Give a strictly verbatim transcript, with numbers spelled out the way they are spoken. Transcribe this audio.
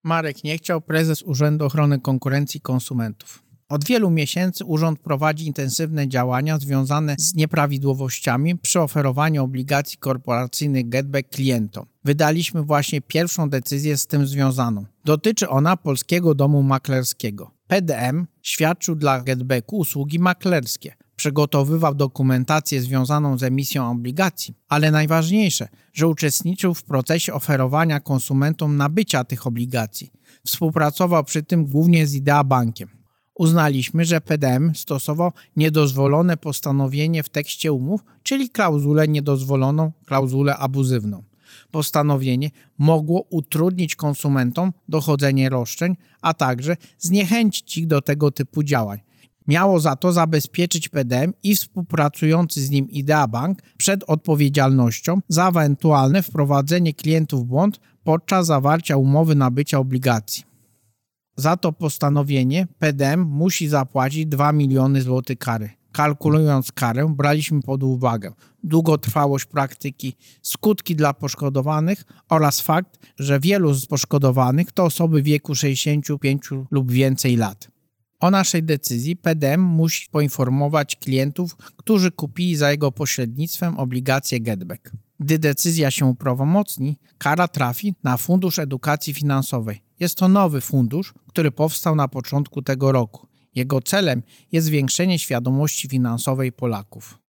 Marek nie chciał, prezes Urzędu Ochrony Konkurencji i Konsumentów. Od wielu miesięcy urząd prowadzi intensywne działania związane z nieprawidłowościami przy oferowaniu obligacji korporacyjnych GetBack klientom. Wydaliśmy właśnie pierwszą decyzję z tym związaną. Dotyczy ona Polskiego Domu Maklerskiego. P D M świadczył dla GetBacku usługi maklerskie. Przygotowywał dokumentację związaną z emisją obligacji, ale najważniejsze, że uczestniczył w procesie oferowania konsumentom nabycia tych obligacji. Współpracował przy tym głównie z Idea Bankiem. Uznaliśmy, że P D M stosował niedozwolone postanowienie w tekście umów, czyli klauzulę niedozwoloną, klauzulę abuzywną. Postanowienie mogło utrudnić konsumentom dochodzenie roszczeń, a także zniechęcić ich do tego typu działań. Miało za to zabezpieczyć P D M i współpracujący z nim Idea Bank przed odpowiedzialnością za ewentualne wprowadzenie klientów w błąd podczas zawarcia umowy nabycia obligacji. Za to postanowienie P D M musi zapłacić dwa miliony złotych kary. Kalkulując karę, braliśmy pod uwagę długotrwałość praktyki, skutki dla poszkodowanych oraz fakt, że wielu z poszkodowanych to osoby w wieku sześćdziesięciu pięciu lub więcej lat. O naszej decyzji P D M musi poinformować klientów, którzy kupili za jego pośrednictwem obligacje GetBack. Gdy decyzja się uprawomocni, kara trafi na Fundusz Edukacji Finansowej. Jest to nowy fundusz, który powstał na początku tego roku. Jego celem jest zwiększenie świadomości finansowej Polaków.